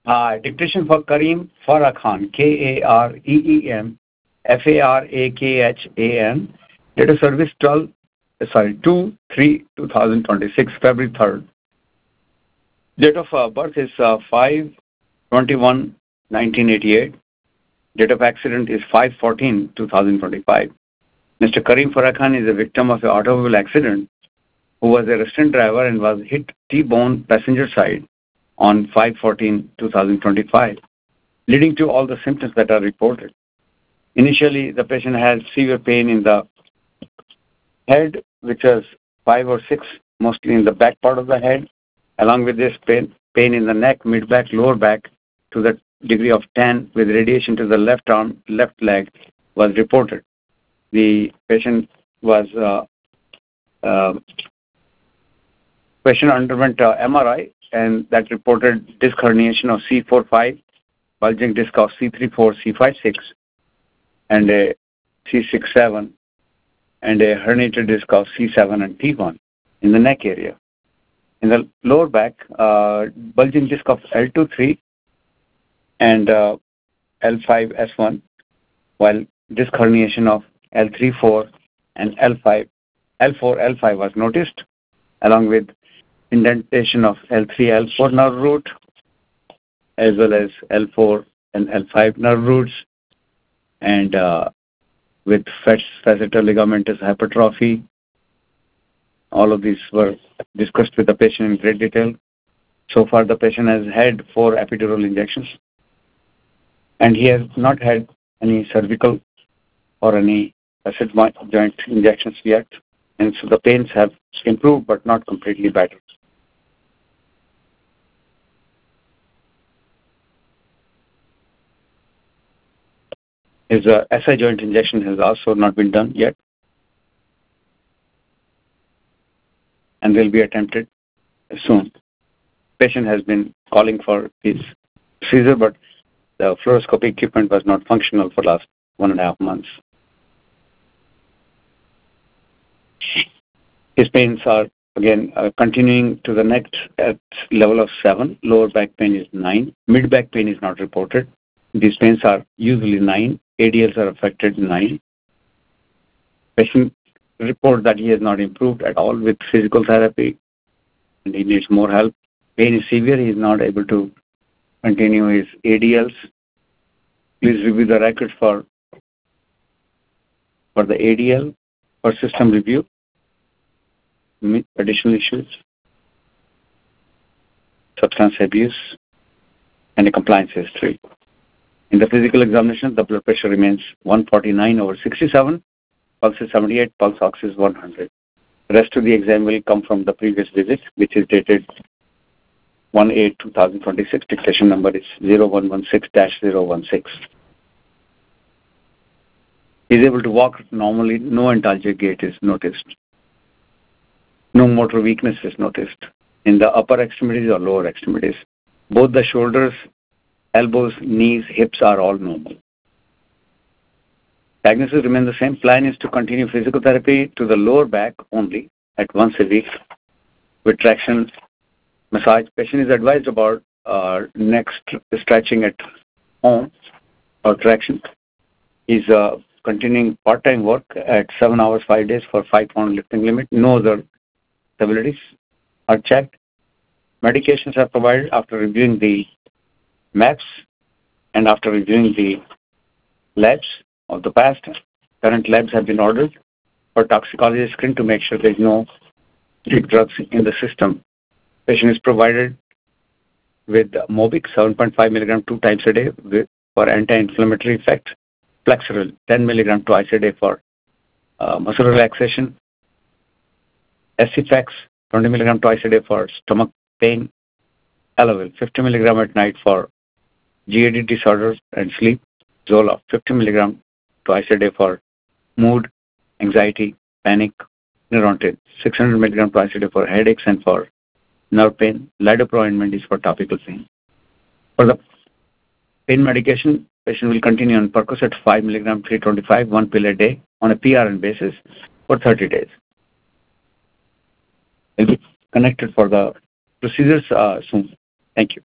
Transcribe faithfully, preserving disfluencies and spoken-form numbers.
Uh, dictation for Kareem Farah Khan, K A R E E M F A R A K H A N. Date of service twelve, sorry, two three two thousand twenty-six, February third. Date of uh, birth is uh, five twenty-one nineteen eighty-eight. Date of accident is five fourteen two thousand twenty-five. Mister Kareem Farah Khan is a victim of an automobile accident who was a resident driver and was hit T-bone passenger side on five fourteen two thousand twenty-five, leading to all the symptoms that are reported. Initially, the patient had severe pain in the head, which was five or six, mostly in the back part of the head, along with this pain, pain in the neck, mid-back, lower back, to the degree of ten, with radiation to the left arm, left leg, was reported. The patient was uh, uh, patient underwent uh, M R I, and that reported disc herniation of C four five, bulging disc of C three four, C five six, and a C six seven, and a herniated disc of C seven and T one in the neck area. In the lower back, uh, bulging disc of L two three and uh, L five S one, while disc herniation of L three four and L five, L four L five was noticed, along with indentation of L three L four nerve root, as well as L four and L five nerve roots, and uh, with facetal ligamentous hypertrophy. All of these were discussed with the patient in great detail. So far, the patient has had four epidural injections, and he has not had any cervical or any facet joint injections yet. And so the pains have improved, but not completely better. His uh, S I joint injection has also not been done yet, and will be attempted soon. Patient has been calling for his seizure, but the fluoroscopy equipment was not functional for last one and a half months. His pains are again uh, continuing to the next at level of seven. Lower back pain is nine. Mid back pain is not reported. These pains are usually nine. A D Ls are affected nine. Patient report that he has not improved at all with physical therapy, and he needs more help. Pain is severe. He is not able to continue his A D Ls. Please review the records for for the A D L for system review. Additional issues, substance abuse, and a compliance history. In the physical examination, the blood pressure remains one forty-nine over sixty-seven, pulse is seventy-eight, pulse ox is one hundred. The rest of the exam will come from the previous visit, which is dated one eight two thousand twenty-six. Dictation number is zero one one six dash zero one six. He is able to walk normally. No antalgic gait is noticed. No motor weakness is noticed in the upper extremities or lower extremities. Both the shoulders, elbows, knees, hips are all normal. Diagnosis remains the same. Plan is to continue physical therapy to the lower back only at once a week with traction massage. Patient is advised about uh, next stretching at home or traction. He's uh, continuing part-time work at seven hours, five days for five-pound lifting limit. No other abilities are checked. Medications are provided after reviewing the maps and after reviewing the labs of the past. Current labs have been ordered for toxicology screen to make sure there is no drugs in the system. Patient is provided with Mobic seven point five milligram two times a day with, for anti-inflammatory effect. Flexeril ten milligram twice a day for uh, muscle relaxation. Acifex twenty milligram twice a day for stomach pain. Elavil fifty milligram at night for G A D disorders and sleep. Zola fifty milligram twice a day for mood, anxiety, panic. Neurontin six hundred milligram twice a day for headaches and for nerve pain. Lidocaine ointment is for topical pain. For the pain medication, patient will continue on Percocet five milligram three twenty-five, one pill a day on a P R N basis for thirty days. Will be connected for the procedures uh, soon. Thank you.